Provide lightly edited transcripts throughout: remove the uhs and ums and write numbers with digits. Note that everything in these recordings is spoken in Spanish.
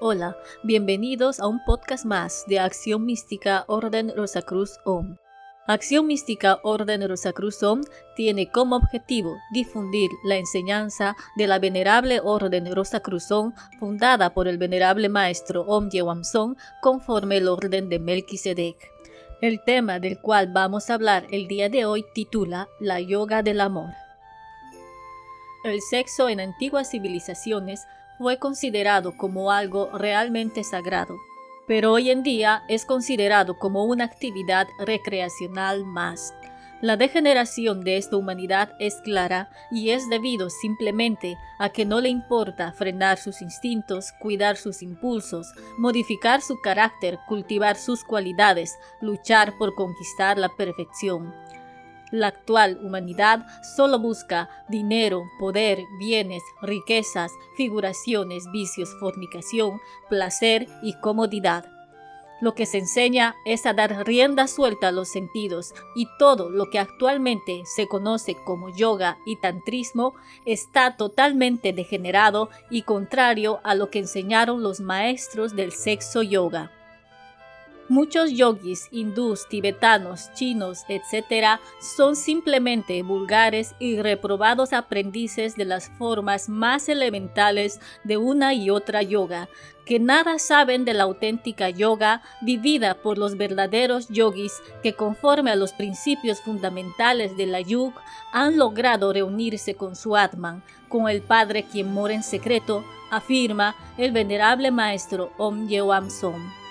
Hola, bienvenidos a un podcast más de Acción Mística Orden Rosacruz OM. Acción Mística Orden Rosacruz OM tiene como objetivo difundir la enseñanza de la Venerable Orden Rosacruz OM fundada por el Venerable Maestro Om Yewam-Song conforme el orden de Melquisedec. El tema del cual vamos a hablar el día de hoy titula La Yoga del Amor. El sexo en antiguas civilizaciones fue considerado como algo realmente sagrado, pero hoy en día es considerado como una actividad recreacional más. La degeneración de esta humanidad es clara y es debido simplemente a que no le importa frenar sus instintos, cuidar sus impulsos, modificar su carácter, cultivar sus cualidades, luchar por conquistar la perfección. La actual humanidad solo busca dinero, poder, bienes, riquezas, figuraciones, vicios, fornicación, placer y comodidad. Lo que se enseña es a dar rienda suelta a los sentidos y todo lo que actualmente se conoce como yoga y tantrismo está totalmente degenerado y contrario a lo que enseñaron los maestros del sexo yoga. Muchos yogis hindús, tibetanos, chinos, etc. son simplemente vulgares y reprobados aprendices de las formas más elementales de una y otra yoga, que nada saben de la auténtica yoga vivida por los verdaderos yogis que conforme a los principios fundamentales de la yuga han logrado reunirse con su Atman, con el Padre quien mora en secreto, afirma el venerable maestro Om Yewam-Song.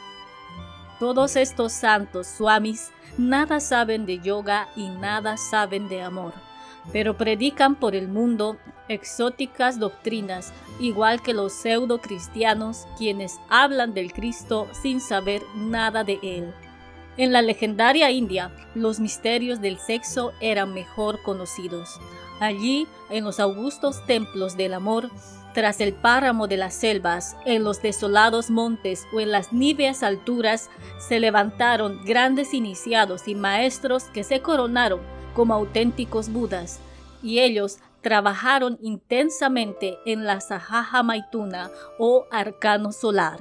Todos estos santos swamis nada saben de yoga y nada saben de amor, pero predican por el mundo exóticas doctrinas, igual que los pseudo-cristianos quienes hablan del Cristo sin saber nada de él. En la legendaria India, los misterios del sexo eran mejor conocidos. Allí, en los augustos templos del amor, tras el páramo de las selvas, en los desolados montes o en las níveas alturas, se levantaron grandes iniciados y maestros que se coronaron como auténticos budas, y ellos trabajaron intensamente en la Sahaja Maituna o arcano solar.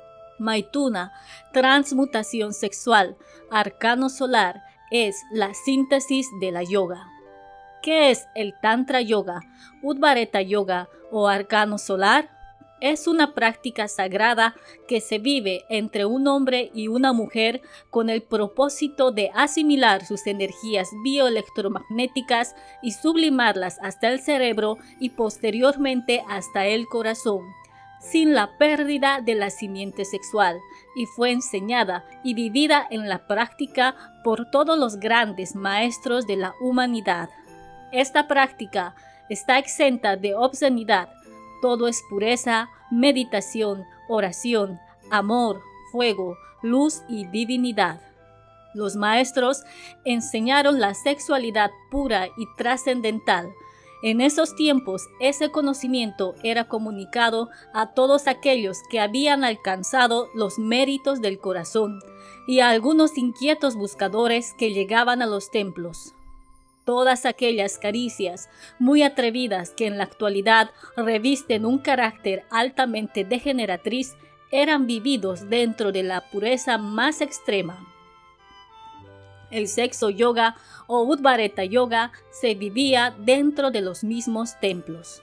Maituna, transmutación sexual, arcano solar, es la síntesis de la yoga. ¿Qué es el Tantra Yoga, Udvareta Yoga o arcano solar? Es una práctica sagrada que se vive entre un hombre y una mujer con el propósito de asimilar sus energías bioelectromagnéticas y sublimarlas hasta el cerebro y posteriormente hasta el corazón, sin la pérdida de la simiente sexual, y fue enseñada y vivida en la práctica por todos los grandes maestros de la humanidad. Esta práctica está exenta de obscenidad. Todo es pureza, meditación, oración, amor, fuego, luz y divinidad. Los maestros enseñaron la sexualidad pura y trascendental. En esos tiempos, ese conocimiento era comunicado a todos aquellos que habían alcanzado los méritos del corazón y a algunos inquietos buscadores que llegaban a los templos. Todas aquellas caricias muy atrevidas que en la actualidad revisten un carácter altamente degeneratriz eran vividos dentro de la pureza más extrema. El sexo yoga o Udvareta yoga se vivía dentro de los mismos templos.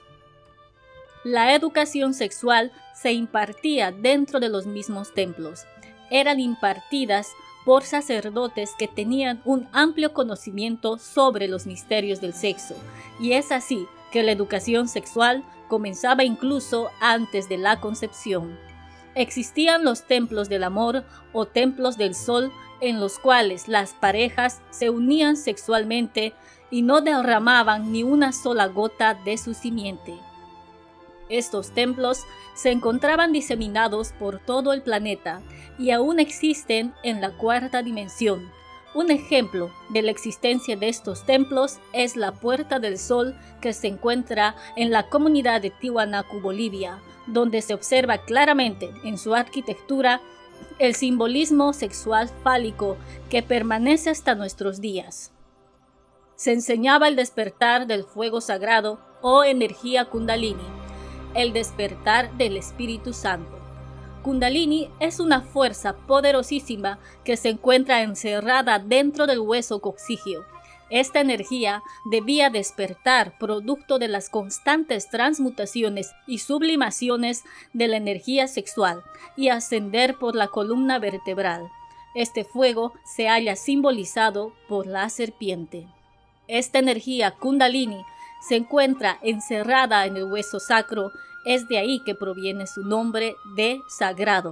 La educación sexual se impartía dentro de los mismos templos. Eran impartidas por sacerdotes que tenían un amplio conocimiento sobre los misterios del sexo, y es así que la educación sexual comenzaba incluso antes de la concepción. Existían los templos del amor o templos del sol en los cuales las parejas se unían sexualmente y no derramaban ni una sola gota de su simiente. Estos templos se encontraban diseminados por todo el planeta y aún existen en la cuarta dimensión. Un ejemplo de la existencia de estos templos es la Puerta del Sol que se encuentra en la comunidad de Tiwanaku, Bolivia, donde se observa claramente en su arquitectura el simbolismo sexual fálico que permanece hasta nuestros días. Se enseñaba el despertar del fuego sagrado o energía kundalini, el despertar del Espíritu Santo. Kundalini es una fuerza poderosísima que se encuentra encerrada dentro del hueso coxígeo. Esta energía debía despertar producto de las constantes transmutaciones y sublimaciones de la energía sexual y ascender por la columna vertebral. Este fuego se halla simbolizado por la serpiente. Esta energía Kundalini se encuentra encerrada en el hueso sacro, es de ahí que proviene su nombre de sagrado.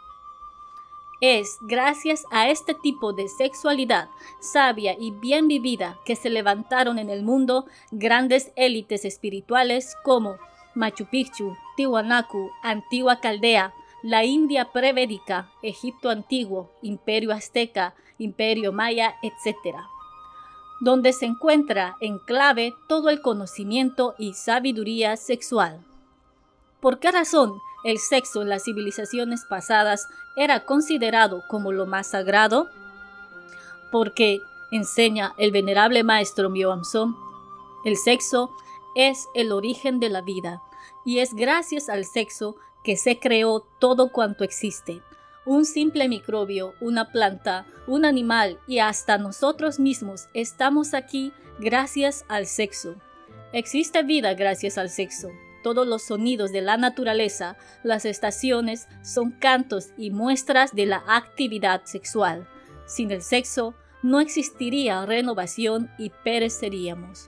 Es gracias a este tipo de sexualidad sabia y bien vivida que se levantaron en el mundo grandes élites espirituales como Machu Picchu, Tiwanaku, Antigua Caldea, la India prevédica, Egipto antiguo, Imperio azteca, Imperio maya, etc., donde se encuentra en clave todo el conocimiento y sabiduría sexual. ¿Por qué razón el sexo en las civilizaciones pasadas era considerado como lo más sagrado? Porque, enseña el venerable maestro Myoamsong, el sexo es el origen de la vida, y es gracias al sexo que se creó todo cuanto existe. Un simple microbio, una planta, un animal y hasta nosotros mismos estamos aquí gracias al sexo. Existe vida gracias al sexo. Todos los sonidos de la naturaleza, las estaciones, son cantos y muestras de la actividad sexual. Sin el sexo, no existiría renovación y pereceríamos.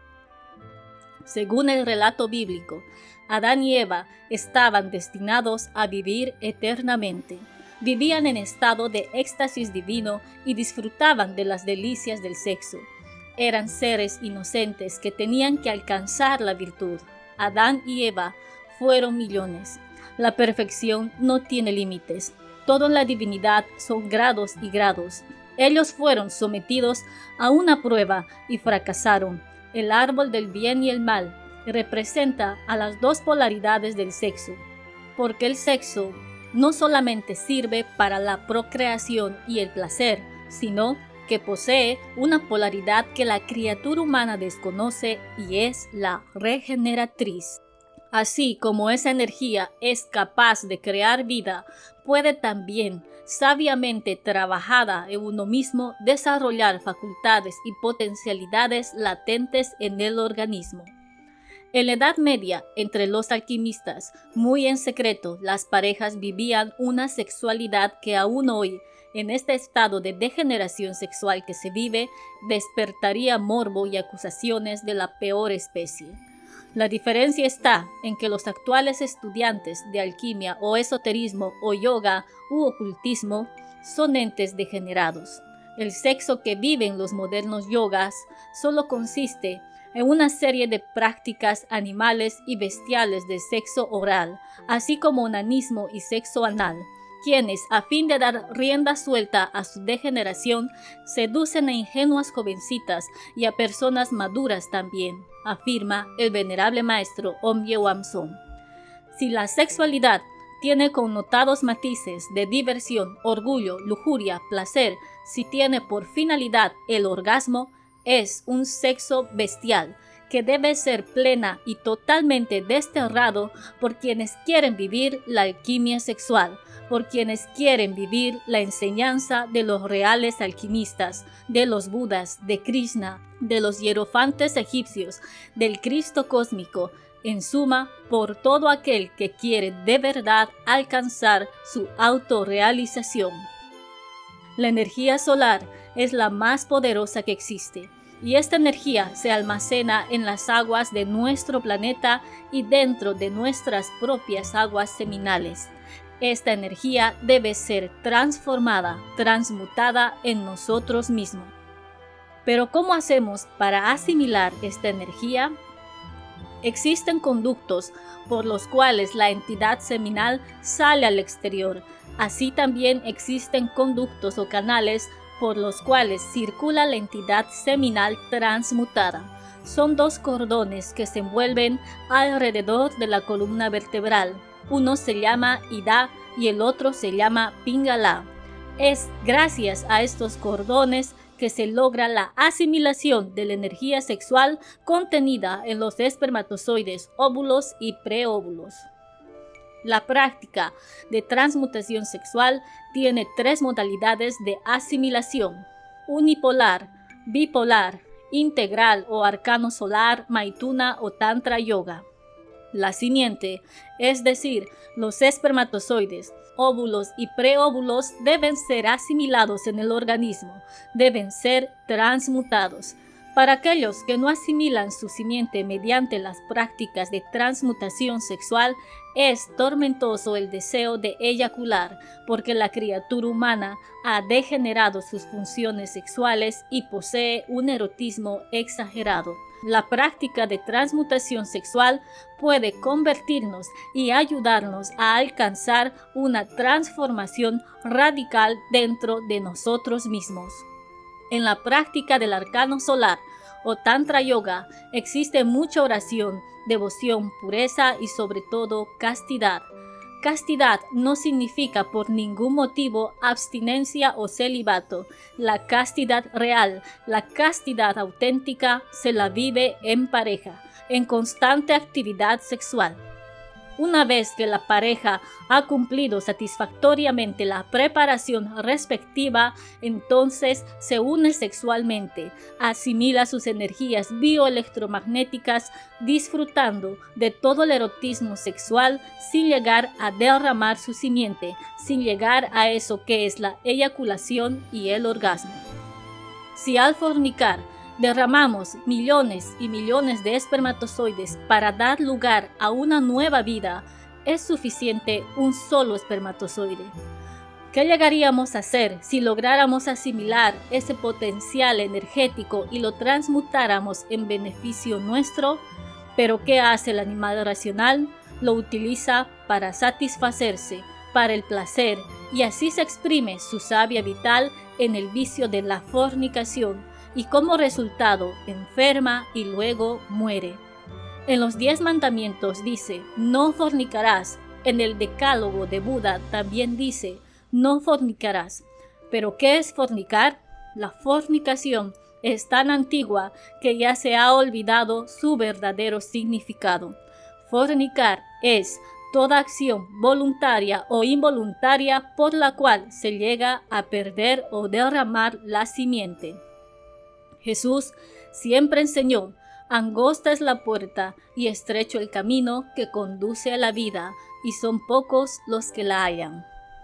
Según el relato bíblico, Adán y Eva estaban destinados a vivir eternamente. Vivían en estado de éxtasis divino y disfrutaban de las delicias del sexo. Eran seres inocentes que tenían que alcanzar la virtud. Adán y Eva fueron millones. La perfección no tiene límites. Todo en la divinidad son grados y grados. Ellos fueron sometidos a una prueba y fracasaron. El árbol del bien y el mal representa a las dos polaridades del sexo, porque el sexo no solamente sirve para la procreación y el placer, sino que posee una polaridad que la criatura humana desconoce y es la regeneratriz. Así como esa energía es capaz de crear vida, puede también, sabiamente trabajada en uno mismo, desarrollar facultades y potencialidades latentes en el organismo. En la Edad Media, entre los alquimistas, muy en secreto, las parejas vivían una sexualidad que aún hoy, en este estado de degeneración sexual que se vive, despertaría morbo y acusaciones de la peor especie. La diferencia está en que los actuales estudiantes de alquimia o esoterismo o yoga u ocultismo son entes degenerados. El sexo que viven los modernos yogas solo consiste en una serie de prácticas animales y bestiales de sexo oral, así como onanismo y sexo anal, quienes, a fin de dar rienda suelta a su degeneración, seducen a ingenuas jovencitas y a personas maduras también, afirma el venerable maestro Om Myoamsong. Si la sexualidad tiene connotados matices de diversión, orgullo, lujuria, placer, si tiene por finalidad el orgasmo, es un sexo bestial que debe ser plena y totalmente desterrado por quienes quieren vivir la alquimia sexual, por quienes quieren vivir la enseñanza de los reales alquimistas, de los Budas, de Krishna, de los hierofantes egipcios, del Cristo cósmico, en suma, por todo aquel que quiere de verdad alcanzar su autorrealización. La energía solar es la más poderosa que existe, y esta energía se almacena en las aguas de nuestro planeta y dentro de nuestras propias aguas seminales. Esta energía debe ser transformada, transmutada en nosotros mismos. Pero ¿cómo hacemos para asimilar esta energía? Existen conductos por los cuales la entidad seminal sale al exterior. Así también existen conductos o canales por los cuales circula la entidad seminal transmutada. Son dos cordones que se envuelven alrededor de la columna vertebral. Uno se llama Ida y el otro se llama Pingala. Es gracias a estos cordones que se logra la asimilación de la energía sexual contenida en los espermatozoides, óvulos y preóvulos. La práctica de transmutación sexual tiene 3 modalidades de asimilación: unipolar, bipolar, integral o arcano solar, maituna o tantra yoga. La simiente, es decir, los espermatozoides, óvulos y preóvulos deben ser asimilados en el organismo, deben ser transmutados. Para aquellos que no asimilan su simiente mediante las prácticas de transmutación sexual, es tormentoso el deseo de eyacular, porque la criatura humana ha degenerado sus funciones sexuales y posee un erotismo exagerado. La práctica de transmutación sexual puede convertirnos y ayudarnos a alcanzar una transformación radical dentro de nosotros mismos. En la práctica del arcano solar o tantra yoga existe mucha oración, devoción, pureza y sobre todo castidad. Castidad no significa por ningún motivo abstinencia o celibato. La castidad real, la castidad auténtica, se la vive en pareja, en constante actividad sexual. Una vez que la pareja ha cumplido satisfactoriamente la preparación respectiva, entonces se une sexualmente, asimila sus energías bioelectromagnéticas, disfrutando de todo el erotismo sexual sin llegar a derramar su simiente, sin llegar a eso que es la eyaculación y el orgasmo. Si al fornicar derramamos millones y millones de espermatozoides para dar lugar a una nueva vida, es suficiente un solo espermatozoide. ¿Qué llegaríamos a hacer si lográramos asimilar ese potencial energético y lo transmutáramos en beneficio nuestro? Pero ¿qué hace el animal racional? Lo utiliza para satisfacerse, para el placer, y así se exprime su savia vital en el vicio de la fornicación, y como resultado enferma y luego muere. En los 10 mandamientos dice, no fornicarás. En el decálogo de Buda también dice, no fornicarás. ¿Pero qué es fornicar? La fornicación es tan antigua que ya se ha olvidado su verdadero significado. Fornicar es toda acción voluntaria o involuntaria por la cual se llega a perder o derramar la simiente. Jesús siempre enseñó, angosta es la puerta y estrecho el camino que conduce a la vida, y son pocos los que la hallan.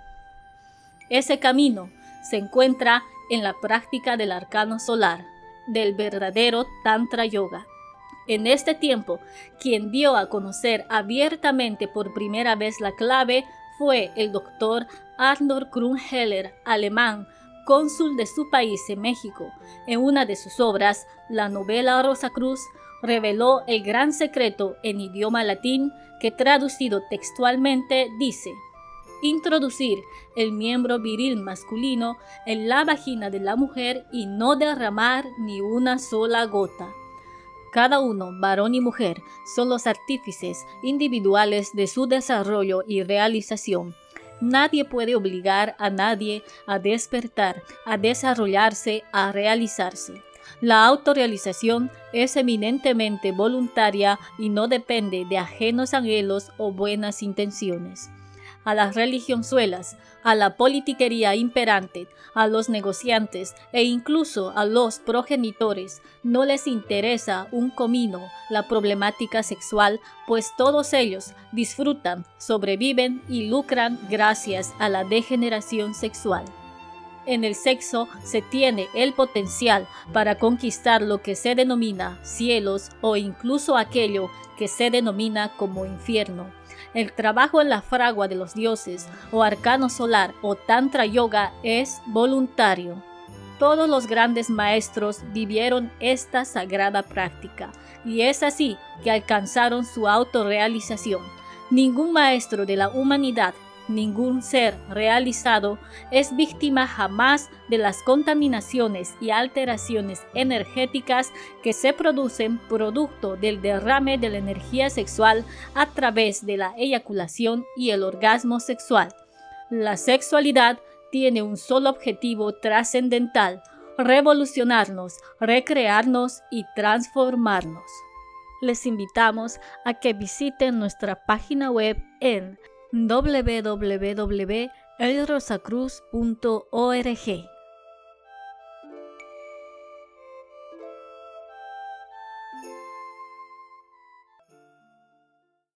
Ese camino se encuentra en la práctica del arcano solar, del verdadero Tantra Yoga. En este tiempo, quien dio a conocer abiertamente por primera vez la clave fue el doctor Arnold Krumheller, alemán, cónsul de su país en México. En una de sus obras, la novela Rosacruz, reveló el gran secreto en idioma latín que traducido textualmente dice: introducir el miembro viril masculino en la vagina de la mujer y no derramar ni una sola gota. Cada uno, varón y mujer, son los artífices individuales de su desarrollo y realización. Nadie puede obligar a nadie a despertar, a desarrollarse, a realizarse. La autorrealización es eminentemente voluntaria y no depende de ajenos anhelos o buenas intenciones. A las religionzuelas, a la politiquería imperante, a los negociantes e incluso a los progenitores no les interesa un comino la problemática sexual, pues todos ellos disfrutan, sobreviven y lucran gracias a la degeneración sexual. En el sexo se tiene el potencial para conquistar lo que se denomina cielos o incluso aquello que se denomina como infierno. El trabajo en la fragua de los dioses o arcano solar o tantra yoga es voluntario. Todos los grandes maestros vivieron esta sagrada práctica y es así que alcanzaron su autorrealización. Ningún maestro de la humanidad, ningún ser realizado es víctima jamás de las contaminaciones y alteraciones energéticas que se producen producto del derrame de la energía sexual a través de la eyaculación y el orgasmo sexual. La sexualidad tiene un solo objetivo trascendental: revolucionarnos, recrearnos y transformarnos. Les invitamos a que visiten nuestra página web en www.elrosacruz.org.